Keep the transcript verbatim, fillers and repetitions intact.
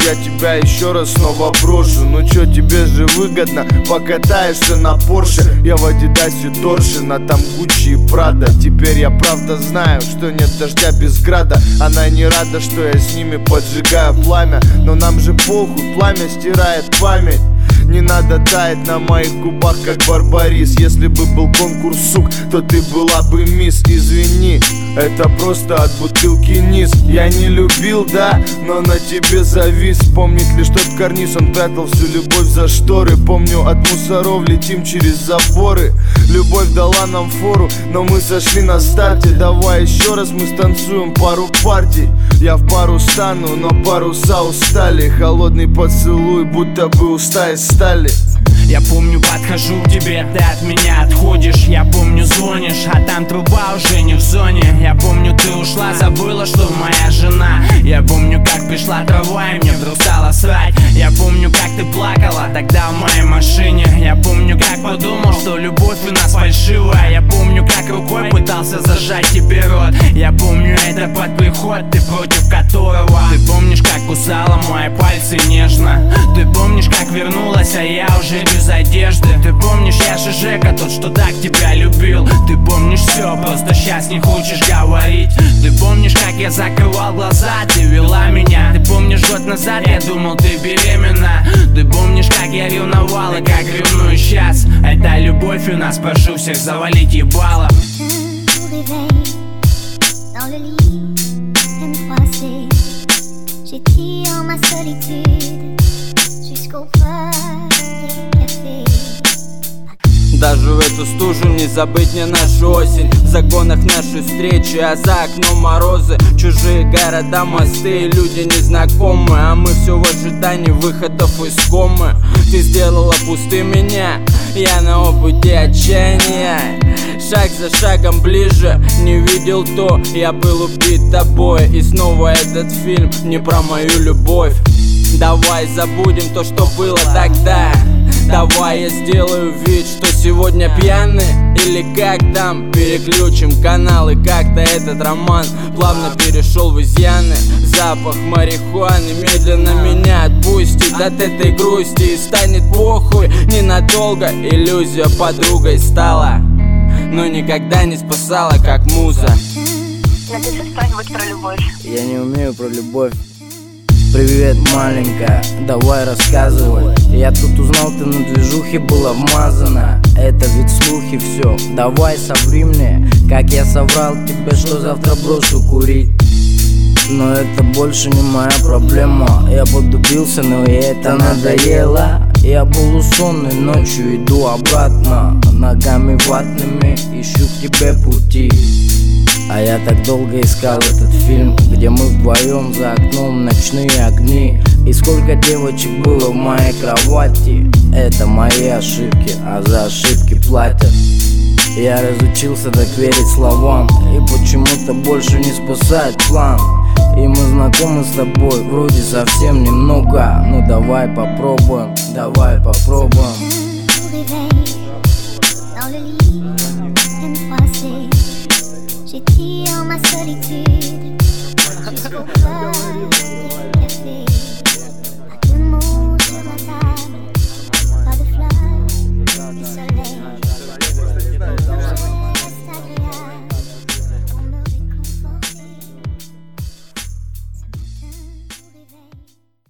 я тебя еще раз снова брошу. Ну чё, тебе же выгодно, покатаешься на Порше. Я в Адидасе Торшин, а там Гуччи и Прада. Теперь я правда знаю, что нет дождя без града. Она не рада, что я с ними поджигаю пламя, но нам же похуй, пламя стирает память. Не надо таять на моих губах, как барбарис. Если бы был конкурс, сук, то ты была бы мисс. Извини, это просто от бутылки низ. Я не любил, да, но на тебе завис. Помнит лишь тот карниз, он прятал всю любовь за шторы. Помню, от мусоров летим через заборы. Любовь дала нам фору, но мы сошли на старте. Давай еще раз мы станцуем пару партий. Я в пару стану, но паруса устали. Холодный поцелуй, будто бы уста из стали. Я помню, подхожу к тебе, ты от меня отходишь. Я помню, звонишь, а там труба уже не в зоне. Я помню, ты ушла, забыла, что моя жена. Я помню, как пришла трава и мне вдруг стало срать. Я помню, как ты плакала тогда в моей машине. Я помню, как подумал, что любовь у нас фальшивая. Я помню, как рукой пытался зажать тебе рот. Я помню, это под приход, ты против которого. Ты помнишь, как кусала мои пальцы нежно. Ты помнишь, как вернулась, а я уже без одежды. Ты помнишь, я же Жека, тот, что так тебя любил. Ты помнишь все, просто сейчас не хочешь говорить. Ты помнишь, как я закрывал глаза, ты вела меня. Ты помнишь, год назад я думал, ты беременна. Ты помнишь, как я ревновал и как ревную сейчас. Это любовь у нас, прошу всех завалить ебало. Даже в эту стужу не забыть мне нашу осень. В загонах наши встречи, а за окном морозы. Чужие города, мосты и люди незнакомые. А мы все в ожидании выходов из комы. Ты сделала пустым меня, я на опыте отчаяния. Шаг за шагом ближе, не видел то, я был убит тобой. И снова этот фильм не про мою любовь. Давай забудем то, что было тогда. Давай я сделаю вид, что сегодня пьяны. Или как там, переключим канал. И как-то этот роман плавно перешел в изъяны. Запах марихуаны медленно меня отпустит от этой грусти. И станет похуй ненадолго. Иллюзия подругой стала, но никогда не спасала, как муза. Напиши что-нибудь про любовь. Я не умею про любовь. Привет, маленькая, давай рассказывай. Я тут узнал, ты на движухе была вмазана. Это ведь слухи все, давай соври мне. Как я соврал тебе, что завтра брошу курить. Но это больше не моя проблема. Я подубился, но и это надоело. Я был усонный, ночью иду обратно. Ногами ватными ищу к тебе пути. А я так долго искал этот фильм, где мы вдвоем за окном ночные огни. И сколько девочек было в моей кровати. Это мои ошибки, а за ошибки платят. Я разучился так верить словам, и почему-то больше не спасает план. И мы знакомы с тобой, вроде совсем немного. Ну давай попробуем, давай попробуем. J'ai crié en ma solitude.